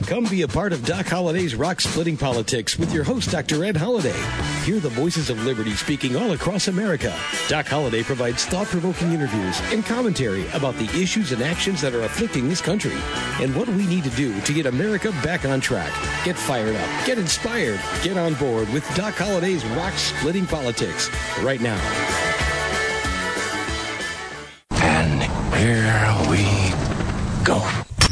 Come be a part of Doc Holliday's Rock Splitting Politics with your host, Dr. Ed Holliday. Hear the voices of liberty speaking all across America. Doc Holliday provides thought-provoking interviews and commentary about the issues and actions that are afflicting this country and what we need to do to get America back on track. Get fired up, get inspired, get on board with Doc Holliday's Rock Splitting Politics right now. And here we go.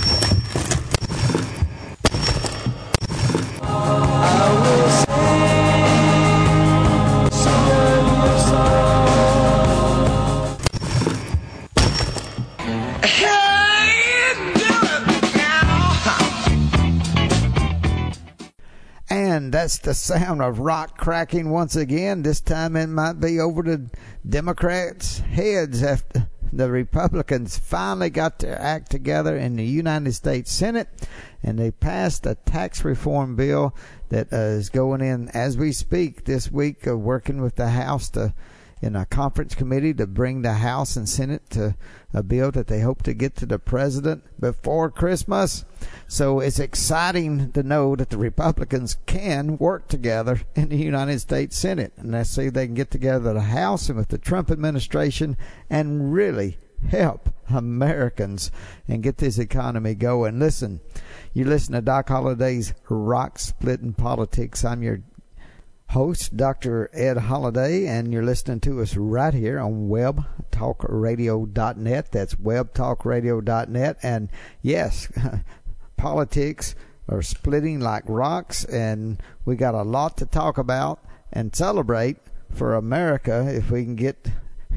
And that's the sound of rock cracking once again. This time it might be over the Democrats' heads after the Republicans finally got their act together in the United States Senate, and they passed a tax reform bill that is going in as we speak this week, working with the House in a conference committee to bring the House and Senate to a bill that they hope to get to the president before Christmas. So it's exciting to know that the Republicans can work together in the United States Senate. And let's see if they can get together the House and with the Trump administration and really help Americans and get this economy going. Listen, you listen to Doc Holliday's Rock Splitting Politics. I'm your host, Dr. Ed Holliday, and you're listening to us right here on webtalkradio.net. That's webtalkradio.net. And yes, politics are splitting like rocks, and we got a lot to talk about and celebrate for America if we can get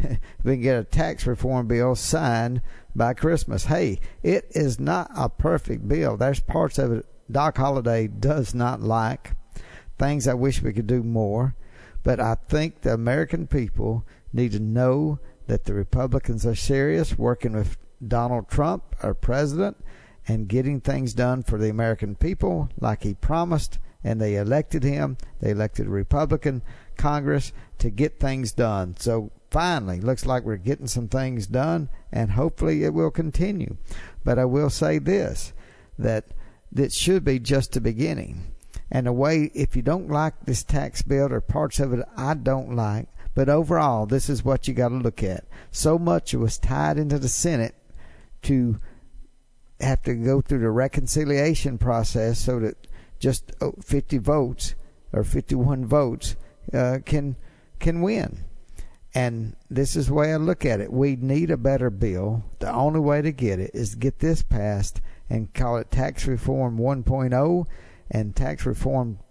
a tax reform bill signed by Christmas. Hey, it is not a perfect bill. There's parts of it Doc Holliday does not like. Things I wish we could do more, but I think the American people need to know that the Republicans are serious, working with Donald Trump, our president, and getting things done for the American people like he promised, and they elected him. They elected a Republican Congress to get things done. So finally, looks like we're getting some things done, and hopefully it will continue. But I will say this, that this should be just the beginning. And a way, if you don't like this tax bill or parts of it I don't like, but overall, this is what you got to look at. So much was tied into the Senate to have to go through the reconciliation process so that just 50 votes or 51 votes can win. And this is the way I look at it. We need a better bill. The only way to get it is to get this passed and call it Tax Reform 1.0. And Tax Reform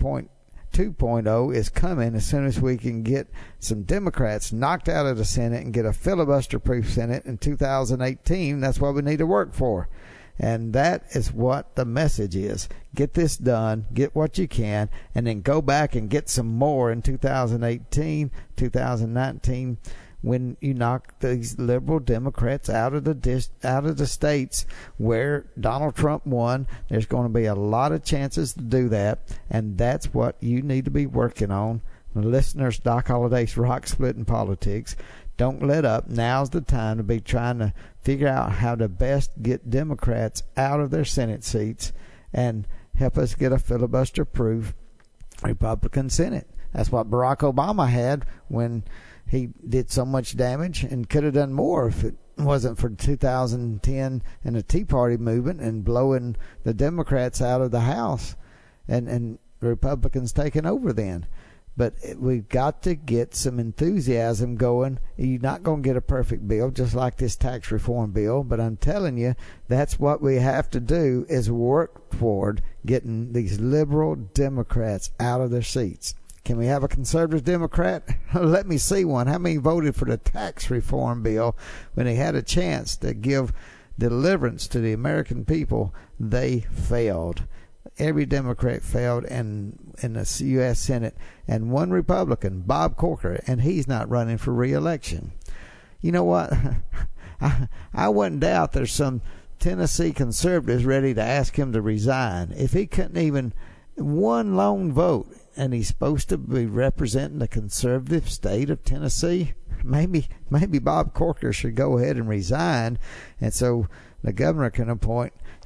2.0 is coming as soon as we can get some Democrats knocked out of the Senate and get a filibuster-proof Senate in 2018. That's what we need to work for. And that is what the message is. Get this done, get what you can, and then go back and get some more in 2018, 2019, when you knock these liberal Democrats out of the states where Donald Trump won. There's going to be a lot of chances to do that, and that's what you need to be working on. Listeners, Doc Holliday's Rock Splitting Politics. Don't let up. Now's the time to be trying to figure out how to best get Democrats out of their Senate seats and help us get a filibuster-proof Republican Senate. That's what Barack Obama had when he did so much damage, and could have done more if it wasn't for 2010 and the Tea Party movement and blowing the Democrats out of the House and the Republicans taking over then. But we've got to get some enthusiasm going. You're not going to get a perfect bill, just like this tax reform bill, but I'm telling you, that's what we have to do, is work toward getting these liberal Democrats out of their seats. Can we have a conservative Democrat? Let me see one. How many voted for the tax reform bill when they had a chance to give deliverance to the American people? They failed. Every Democrat failed in the U.S. Senate, and one Republican, Bob Corker, and he's not running for re-election. You know what? I wouldn't doubt there's some Tennessee conservatives ready to ask him to resign. If he couldn't even one lone vote, and he's supposed to be representing the conservative state of Tennessee, maybe Bob Corker should go ahead and resign, and so the governor can appoint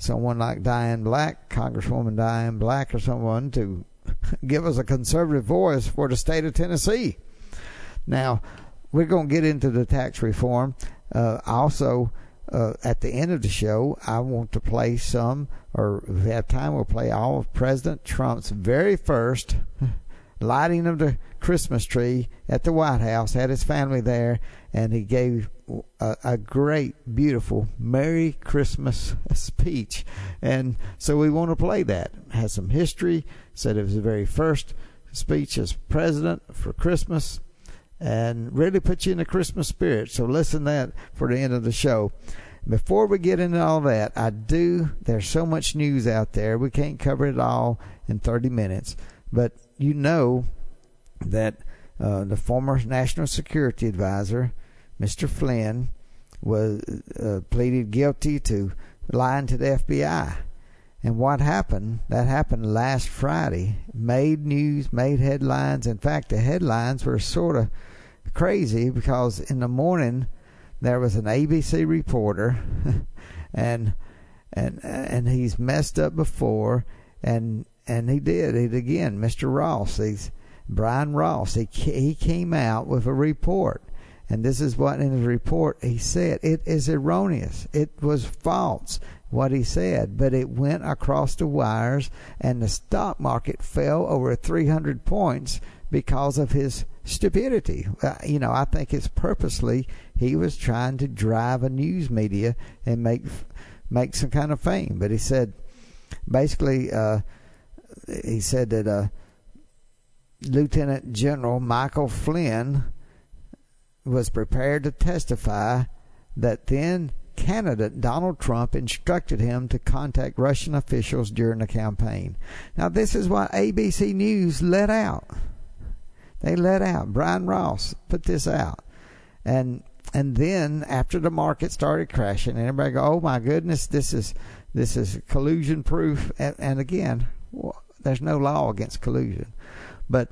someone like Diane Black, Congresswoman Diane Black or someone, to give us a conservative voice for the state of Tennessee. Now, we're going to get into the tax reform. Also, at the end of the show, I want to play some, or if we have time, we'll play all of President Trump's very first lighting of the Christmas tree at the White House. Had his family there, and he gave a great, beautiful Merry Christmas speech. And so we want to play that. It has some history. Said it was the very first speech as president for Christmas, and really put you in the Christmas spirit. So listen to that for the end of the show. Before we get into all that, there's so much news out there. We can't cover it all in 30 minutes. But you know that the former National Security Advisor, Mr. Flynn, was pleaded guilty to lying to the FBI. And what happened? That happened last Friday. Made news, made headlines. In fact, the headlines were sort of crazy because in the morning there was an ABC reporter, and he's messed up before, and he did it again. Mr. Ross, Brian Ross, he came out with a report. And this is what in his report he said. It is erroneous. It was false, what he said. But it went across the wires, and the stock market fell over 300 points because of his stupidity. I think it's purposely he was trying to drive a news media and make some kind of fame. But he said, basically, he said that Lieutenant General Michael Flynn was prepared to testify that then candidate Donald Trump instructed him to contact Russian officials during the campaign. Now, this is what ABC News let out. They let out. Brian Ross put this out. And then after the market started crashing, and everybody go, oh my goodness, this is collusion proof. And again, there's no law against collusion. But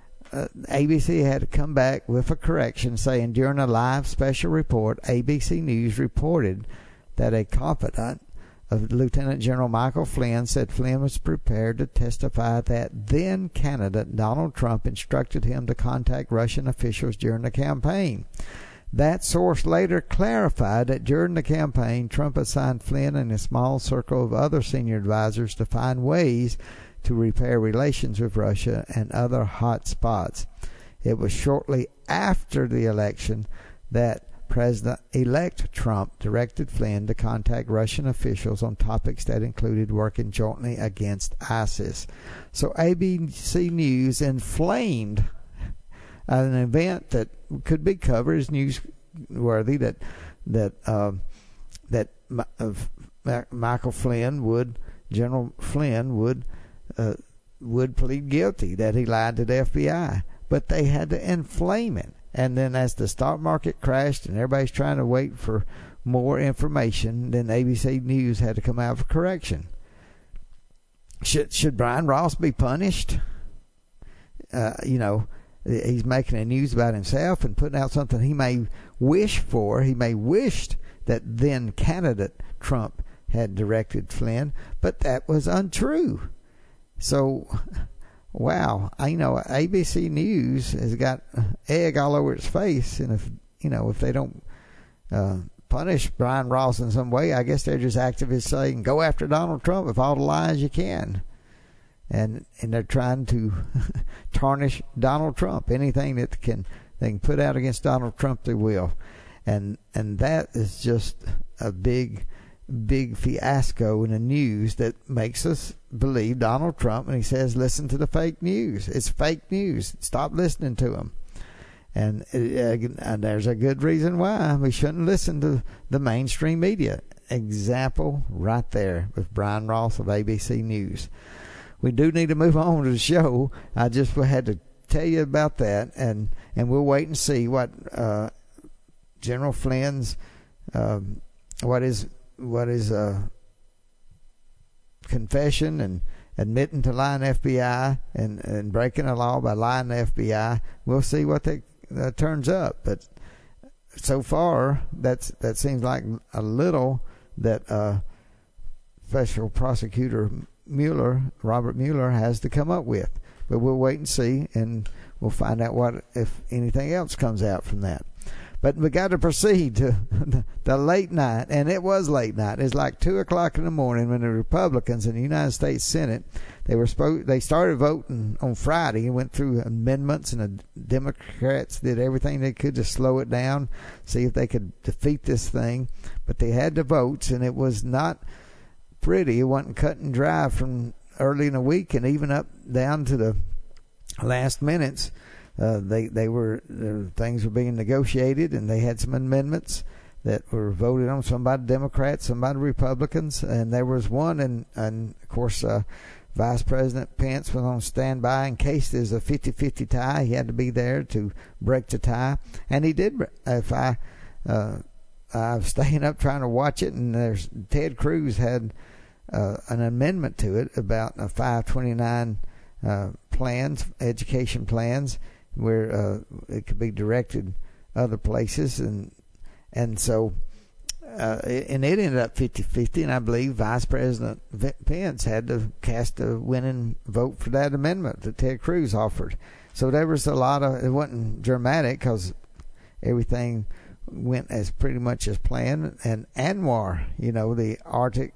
ABC had to come back with a correction saying during a live special report, ABC News reported that a confidant of Lieutenant General Michael Flynn said Flynn was prepared to testify that then candidate Donald Trump instructed him to contact Russian officials during the campaign. That source later clarified that during the campaign, Trump assigned Flynn and a small circle of other senior advisors to find ways to repair relations with Russia and other hot spots. It was shortly after the election that President-elect Trump directed Flynn to contact Russian officials on topics that included working jointly against ISIS. So ABC News inflamed an event that could be covered as newsworthy, that Michael Flynn would, General Flynn would plead guilty, that he lied to the FBI. But they had to inflame it. And then as the stock market crashed and everybody's trying to wait for more information, then ABC News had to come out with a correction. Should Brian Ross be punished? He's making a news about himself and putting out something he may wish for. He may wished that then candidate Trump had directed Flynn, but that was untrue. So, wow, ABC News has got egg all over its face, and if they don't punish Brian Ross in some way, I guess they're just activists saying go after Donald Trump with all the lies you can, and they're trying to tarnish Donald Trump. Anything that they can put out against Donald Trump, they will, and that is just a big fiasco in the news that makes us believe Donald Trump when he says listen to the fake news. It's fake news. Stop listening to him. And there's a good reason why we shouldn't listen to the mainstream media. Example right there with Brian Ross of ABC News. We do need to move on to the show. I just had to tell you about that, and we'll wait and see what General Flynn's what is confession and admitting to lying to FBI and breaking the law by lying to FBI. We'll see what that turns up. But so far, that seems like a little that special prosecutor Robert Mueller, has to come up with. But we'll wait and see, and we'll find out what if anything else comes out from that. But we got to proceed to the late night, and it was late night. It's like 2 o'clock in the morning when the Republicans in the United States Senate, they started voting on Friday and went through amendments, and the Democrats did everything they could to slow it down, see if they could defeat this thing. But they had the votes, and it was not pretty. It wasn't cut and dry from early in the week and even up down to the last minutes. Things were being negotiated, and they had some amendments that were voted on, some by the Democrats, some by the Republicans, and there was one, and of course Vice President Pence was on standby in case there's a 50-50 tie. He had to be there to break the tie, and he did. If I was staying up trying to watch it, and Ted Cruz had an amendment to it about 529 plans, education plans, where it could be directed other places, and so and it ended up 50-50, and I believe Vice President Pence had to cast a winning vote for that amendment that Ted Cruz offered. So there was a lot of, it wasn't dramatic because everything went as pretty much as planned. And ANWR, the Arctic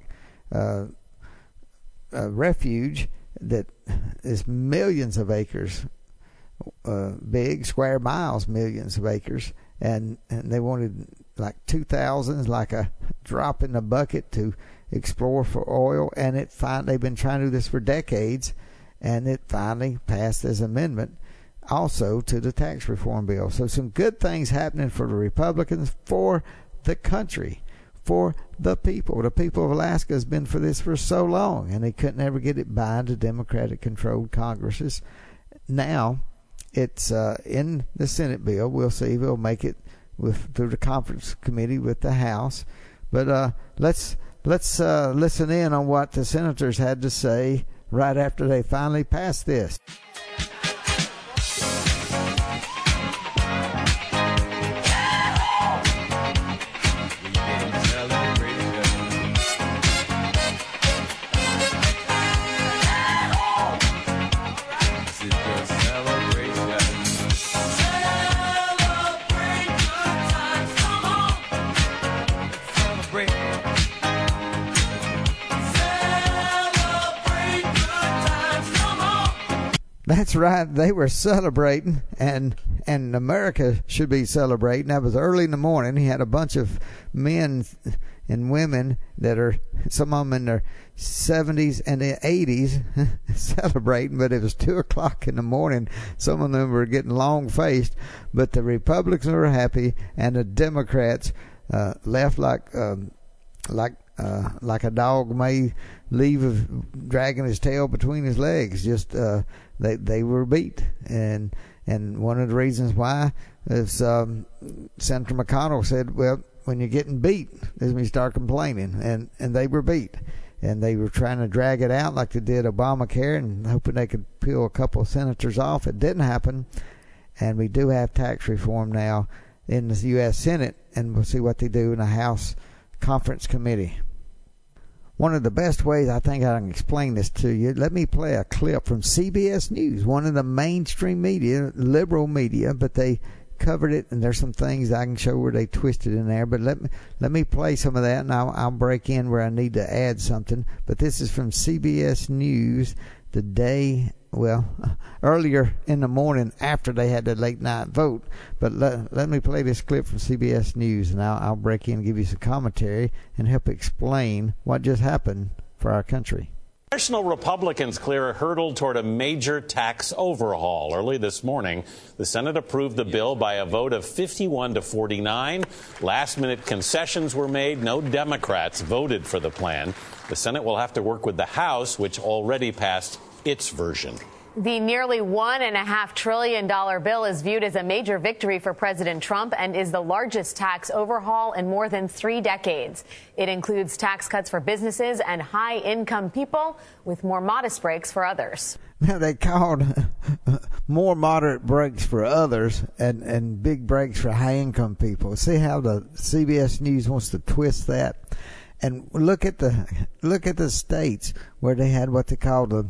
refuge that is millions of acres big, square miles, millions of acres, and they wanted like 2,000, like a drop in the bucket to explore for oil, and they've been trying to do this for decades, and it finally passed as amendment also to the tax reform bill. So some good things happening for the Republicans, for the country, for the people. The people of Alaska has been for this for so long, and they couldn't ever get it by the Democratic-controlled Congresses. Now it's in the Senate bill. We'll see if we'll make it through the conference committee with the House. But let's listen in on what the senators had to say right after they finally passed this. That's right. They were celebrating, and America should be celebrating. That was early in the morning. He had a bunch of men and women that are, some of them in their 70s and their 80s, celebrating, but it was 2 o'clock in the morning. Some of them were getting long-faced, but the Republicans were happy, and the Democrats left like a dog may leave of dragging his tail between his legs. Just they were beat, and one of the reasons why is Senator McConnell said, well, when you're getting beat is when you start complaining, and they were beat, and they were trying to drag it out like they did Obamacare and hoping they could peel a couple of senators off. It didn't happen, and we do have tax reform now in the U.S. Senate, and we'll see what they do in the House Conference Committee. One of the best ways I think I can explain this to you, let me play a clip from CBS News, one of the mainstream media, liberal media, but they covered it, and there's some things I can show where they twisted in there. But let me play some of that, and I'll break in where I need to add something. But this is from CBS News the day, well, earlier in the morning after they had the late night vote. But let me play this clip from CBS News, and I'll break in and give you some commentary and help explain what just happened for our country. National Republicans clear a hurdle toward a major tax overhaul. Early this morning, the Senate approved the bill by a vote of 51 to 49. Last-minute concessions were made. No Democrats voted for the plan. The Senate will have to work with the House, which already passed its version. The nearly $1.5 trillion bill is viewed as a major victory for President Trump and is the largest tax overhaul in more than 3 decades. It includes tax cuts for businesses and high-income people, with more modest breaks for others. Now, they called more moderate breaks for others and big breaks for high-income people. See how the CBS News wants to twist that? And look at the states where they had what they call the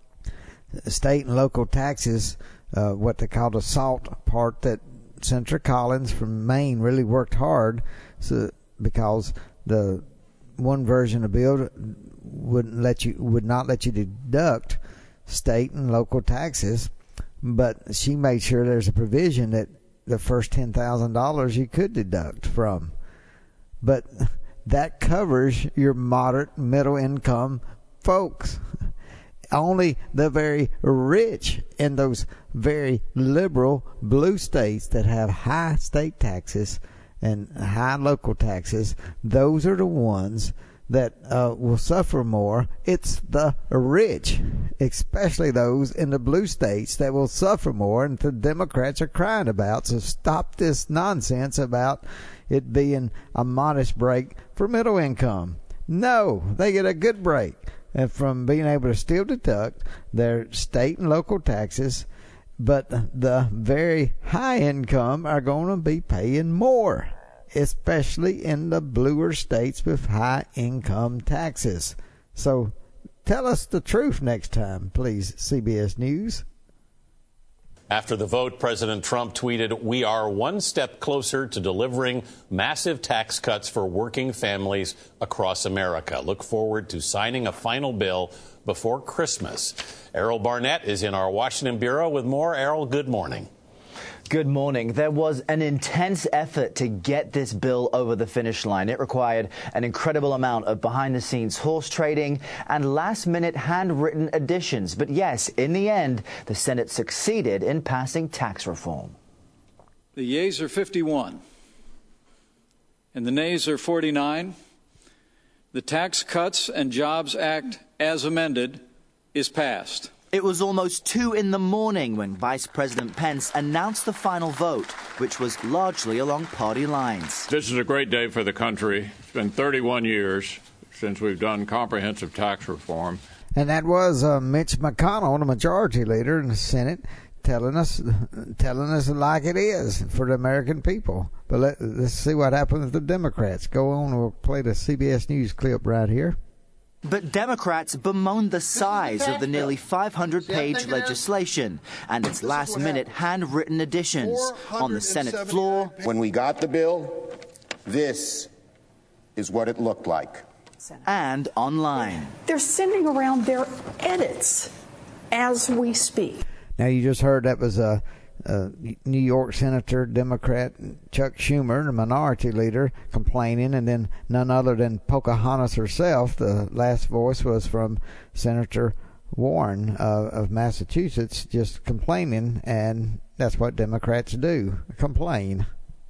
state and local taxes, what they call the SALT part, that Senator Collins from Maine really worked hard, because the one version of the bill would not let you deduct state and local taxes, but she made sure there's a provision that the first $10,000 you could deduct from. But that covers your moderate middle income folks. Only the very rich in those very liberal blue states that have high state taxes and high local taxes, those are the ones that will suffer more. It's the rich, especially those in the blue states, that will suffer more, and the Democrats are crying about. So stop this nonsense about it being a modest break for middle income. No, they get a good break from being able to still deduct their state and local taxes, but the very high income are going to be paying more, especially in the bluer states with high income taxes. So tell us the truth next time, please, CBS News. After the vote, President Trump tweeted, "We are one step closer to delivering massive tax cuts for working families across America. Look forward to signing a final bill before Christmas." Errol Barnett is in our Washington bureau with more. Errol, good morning. Good morning. There was an intense effort to get this bill over the finish line. It required an incredible amount of behind-the-scenes horse trading and last-minute handwritten additions. But yes, in the end, the Senate succeeded in passing tax reform. The yeas are 51, and the nays are 49. The Tax Cuts and Jobs Act, as amended, is passed. It was almost 2 in the morning when Vice President Pence announced the final vote, which was largely along party lines. This is a great day for the country. It's been 31 years since we've done comprehensive tax reform. And that was Mitch McConnell, the majority leader in the Senate, telling us like it is for the American people. But let's see what happens with the Democrats. Go on, we'll play the CBS News clip right here. But Democrats bemoaned the size of the nearly 500-page legislation and its last-minute handwritten additions on the Senate floor. When we got the bill, this is what it looked like. And online. They're sending around their edits as we speak. Now, you just heard that was a New York Senator, Democrat Chuck Schumer, the minority leader, complaining, and then none other than Pocahontas herself. The last voice was from Senator Warren of Massachusetts, just complaining, and that's what Democrats do, complain.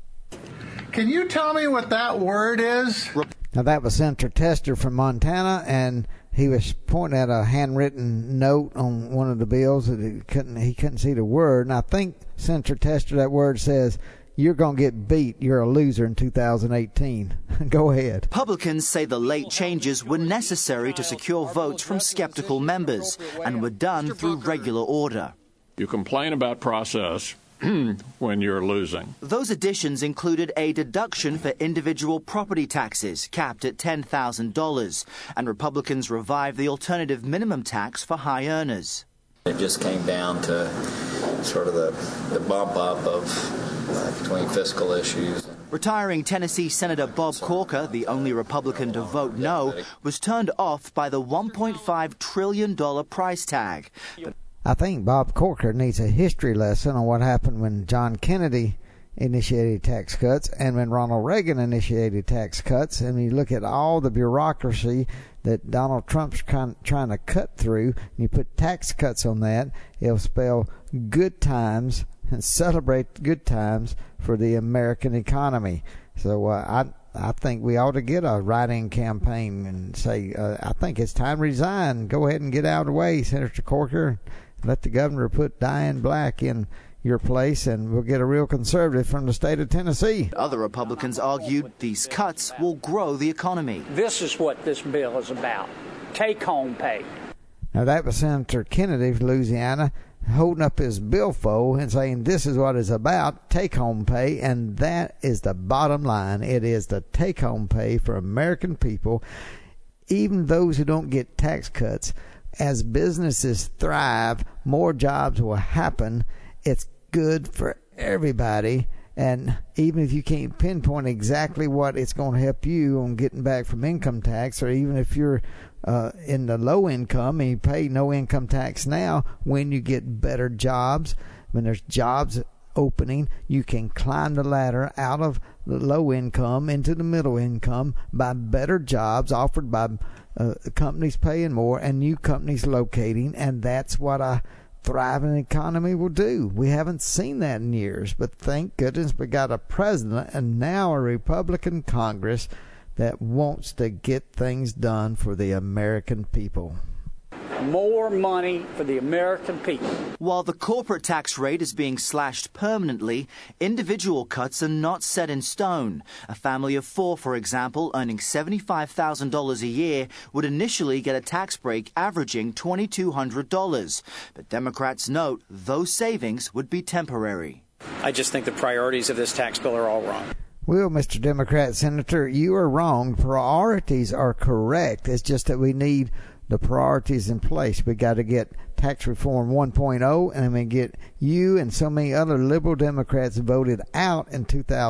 Can you tell me what that word is? Now, that was Senator Tester from Montana, and he was pointing at a handwritten note on one of the bills that he couldn't see the word. And I think, Senator Tester, that word says, "You're going to get beat. You're a loser in 2018. Go ahead. Republicans say the late changes were necessary to secure votes from skeptical members and were done through regular order. You complain about process when you're losing. Those additions included a deduction for individual property taxes capped at $10,000, and Republicans revived the alternative minimum tax for high earners. It just came down to sort of the bump up of between fiscal issues. Retiring Tennessee Senator Bob Corker, the only Republican to vote no, was turned off by the $1.5 trillion price tag. I think Bob Corker needs a history lesson on what happened when John Kennedy initiated tax cuts and when Ronald Reagan initiated tax cuts. And you look at all the bureaucracy that Donald Trump's trying to cut through, and you put tax cuts on that, it'll spell good times and celebrate good times for the American economy. So I think we ought to get a write-in campaign and say, I think it's time to resign. Go ahead and get out of the way, Senator Corker. Let the governor put Diane Black in your place, and we'll get a real conservative from the state of Tennessee. Other Republicans argued these cuts will grow the economy. This is what this bill is about, take-home pay. Now, that was Senator Kennedy of Louisiana. holding up his billfold and saying this is what it's about, take-home pay, and that is the bottom line. It is the take-home pay for American people, even those who don't get tax cuts. As businesses thrive, more jobs will happen. It's good for everybody. And even if you can't pinpoint exactly what it's going to help you on getting back from income tax, or even if you're in the low income and you pay no income tax now, when you get better jobs, when there's jobs opening, you can climb the ladder out of the low income into the middle income by better jobs offered by companies paying more and new companies locating. And that's what a thriving economy will do. We haven't seen that in years, but thank goodness we got a president and now a Republican Congress that wants to get things done for the American people. More money for the American people. While the corporate tax rate is being slashed permanently, individual cuts are not set in stone. A family of 4, for example, earning $75,000 a year would initially get a tax break averaging $2,200. But Democrats note those savings would be temporary. I just think the priorities of this tax bill are all wrong. Well, Mr. Democrat Senator, you are wrong. Priorities are correct. It's just that we need the priorities in place. We got to get tax reform 1.0, and we get you and so many other liberal Democrats voted out in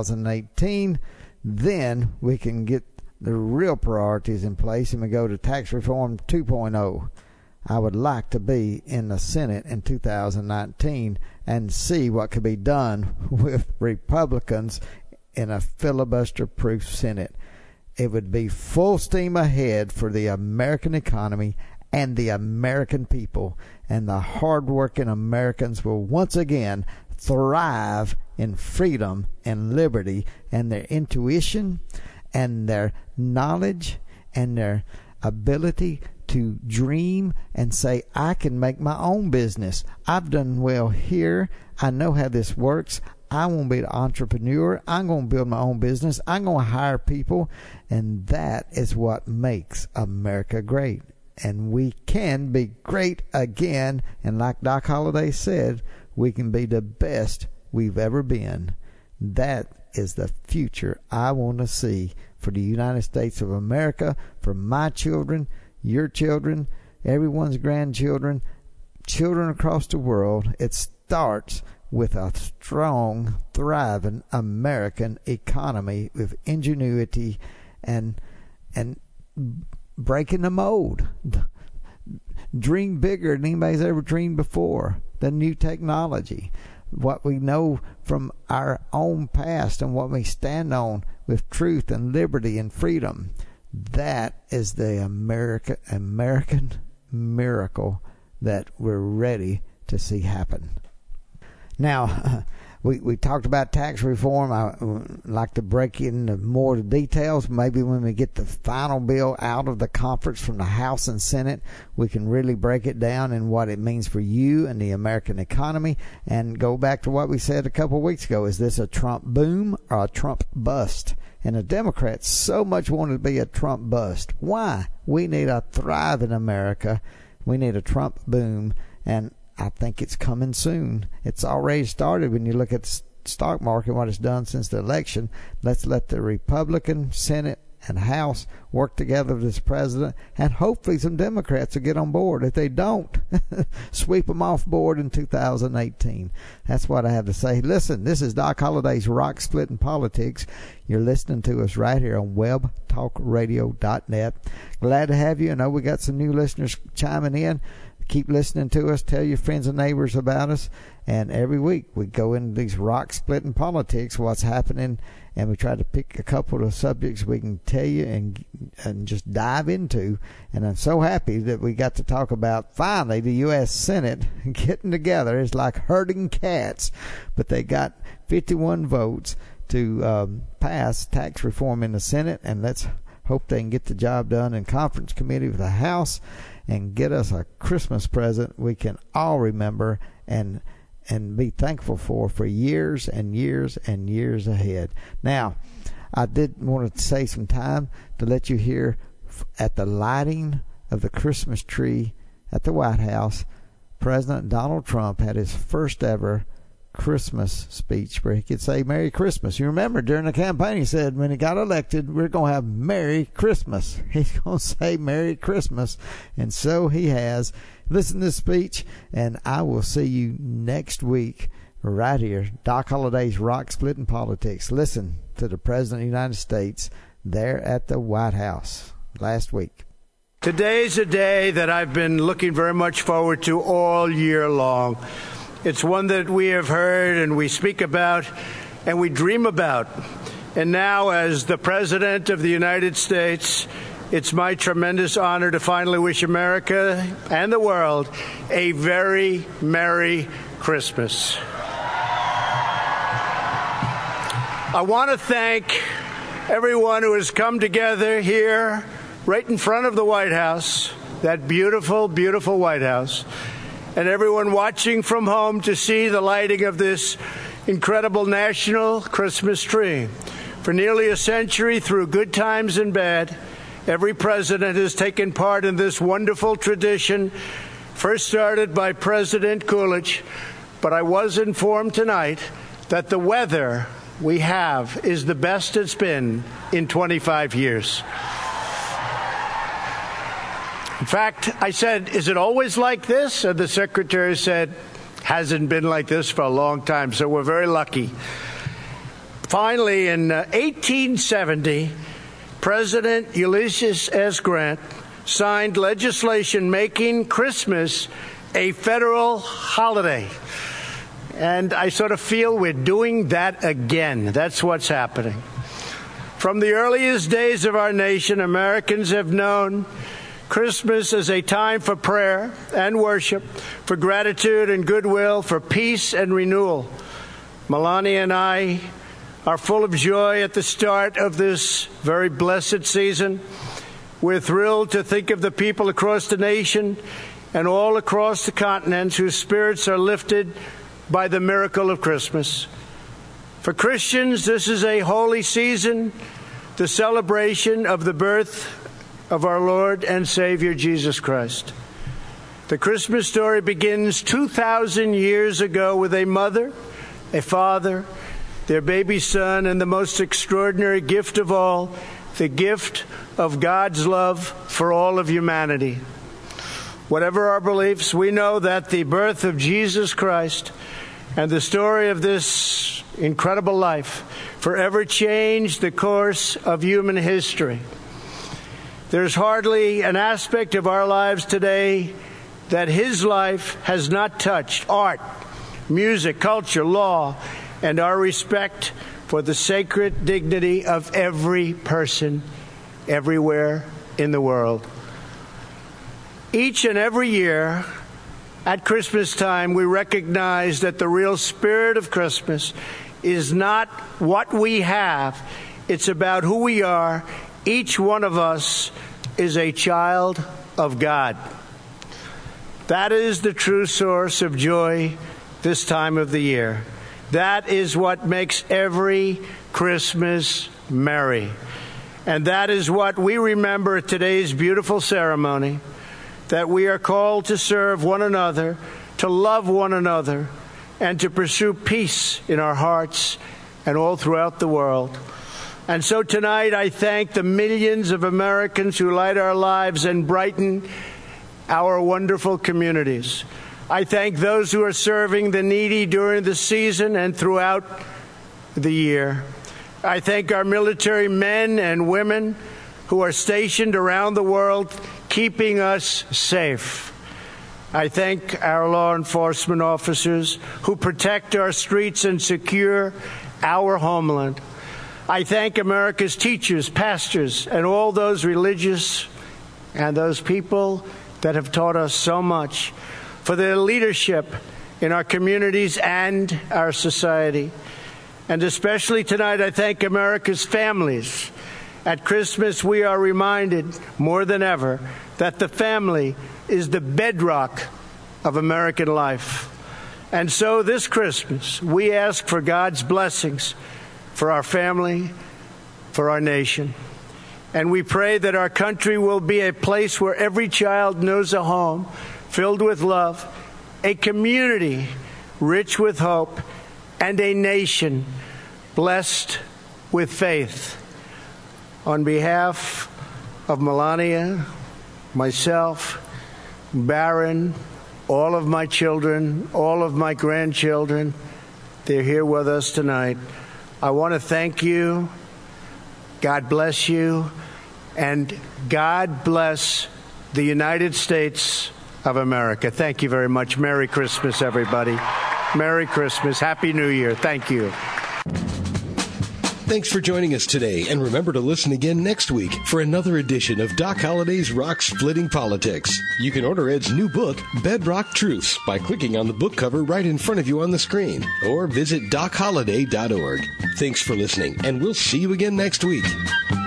2018. Then we can get the real priorities in place, and we go to tax reform 2.0. I would like to be in the Senate in 2019 and see what could be done with Republicans in a filibuster-proof Senate. It would be full steam ahead for the American economy and the American people, and the hardworking Americans will once again thrive in freedom and liberty, and their intuition and their knowledge and their ability to dream and say, I can make my own business. I've done well here. I know how this works. I want to be an entrepreneur. I'm going to build my own business. I'm going to hire people. And that is what makes America great. And we can be great again. And like Doc Holliday said, we can be the best we've ever been. That is the future I want to see for the United States of America, for my children, your children, everyone's grandchildren, children across the world. It starts with a strong, thriving American economy with ingenuity and breaking the mold. Dream bigger than anybody's ever dreamed before. The new technology, what we know from our own past and what we stand on with truth and liberty and freedom. That is the American miracle that we're ready to see happen. Now, we talked about tax reform. I would like to break into more details. Maybe when we get the final bill out of the conference from the House and Senate, we can really break it down and what it means for you and the American economy. And go back to what we said a couple of weeks ago. Is this a Trump boom or a Trump bust? And the Democrats so much wanted to be a Trump bust. Why? We need a thriving America. We need a Trump boom. And I think it's coming soon. It's already started when you look at the stock market, what it's done since the election. Let's let the Republican Senate and House work together with this president, and hopefully some Democrats will get on board. If they don't, sweep them off board in 2018. That's what I have to say. Listen, this is Doc Holliday's Rock Splitting Politics. You're listening to us right here on webtalkradio.net. Glad to have you. I know we got some new listeners chiming in. Keep listening to us. Tell your friends and neighbors about us. And every week we go into these rock-splitting politics, what's happening, and we try to pick a couple of subjects we can tell you and just dive into. And I'm so happy that we got to talk about, finally, the U.S. Senate getting together. It's like herding cats. But they got 51 votes to pass tax reform in the Senate, and let's hope they can get the job done in conference committee with the House and get us a Christmas present we can all remember and be thankful for years and years and years ahead. Now, I did want to say some time to let you hear at the lighting of the Christmas tree at the White House President Donald Trump had his first ever Christmas speech where he could say Merry Christmas. You remember during the campaign he said when he got elected, we're going to have Merry Christmas. He's going to say Merry Christmas, and so he has. Listen to this speech, and I will see you next week right here. Doc Holliday's Rock Splitting Politics. Listen to the President of the United States there at the White House last week. Today's a day that I've been looking very much forward to all year long. It's one that we have heard and we speak about and we dream about. And now, as the President of the United States, it's my tremendous honor to finally wish America and the world a very Merry Christmas. I want to thank everyone who has come together here right in front of the White House, that beautiful, beautiful White House, and everyone watching from home to see the lighting of this incredible national Christmas tree. For nearly a century, through good times and bad, every president has taken part in this wonderful tradition, first started by President Coolidge. But I was informed tonight that the weather we have is the best it's been in 25 years. In fact, I said, is it always like this? And the secretary said, hasn't been like this for a long time, so we're very lucky. Finally, in 1870, President Ulysses S. Grant signed legislation making Christmas a federal holiday. And I sort of feel we're doing that again. That's what's happening. From the earliest days of our nation, Americans have known Christmas is a time for prayer and worship, for gratitude and goodwill, for peace and renewal. Melania and I are full of joy at the start of this very blessed season. We're thrilled to think of the people across the nation and all across the continent whose spirits are lifted by the miracle of Christmas. For Christians, this is a holy season, the celebration of the birth of our Lord and Savior Jesus Christ. The Christmas story begins 2,000 years ago with a mother, a father, their baby son, and the most extraordinary gift of all, the gift of God's love for all of humanity. Whatever our beliefs, we know that the birth of Jesus Christ and the story of this incredible life forever changed the course of human history. There's hardly an aspect of our lives today that his life has not touched. Art, music, culture, law, and our respect for the sacred dignity of every person everywhere in the world. Each and every year at Christmas time, we recognize that the real spirit of Christmas is not what we have. It's about who we are. Each one of us is a child of God. That is the true source of joy this time of the year. That is what makes every Christmas merry. And that is what we remember at today's beautiful ceremony, that we are called to serve one another, to love one another, and to pursue peace in our hearts and all throughout the world. And so tonight I thank the millions of Americans who light our lives and brighten our wonderful communities. I thank those who are serving the needy during the season and throughout the year. I thank our military men and women who are stationed around the world, keeping us safe. I thank our law enforcement officers who protect our streets and secure our homeland. I thank America's teachers, pastors, and all those religious and those people that have taught us so much for their leadership in our communities and our society. And especially tonight, I thank America's families. At Christmas, we are reminded more than ever that the family is the bedrock of American life. And so this Christmas, we ask for God's blessings for our family, for our nation. And we pray that our country will be a place where every child knows a home filled with love, a community rich with hope, and a nation blessed with faith. On behalf of Melania, myself, Barron, all of my children, all of my grandchildren, they're here with us tonight. I want to thank you. God bless you. And God bless the United States of America. Thank you very much. Merry Christmas, everybody. Merry Christmas. Happy New Year. Thank you. Thanks for joining us today, and remember to listen again next week for another edition of Doc Holliday's Rock Splitting Politics. You can order Ed's new book, Bedrock Truths, by clicking on the book cover right in front of you on the screen, or visit DocHolliday.org. Thanks for listening, and we'll see you again next week.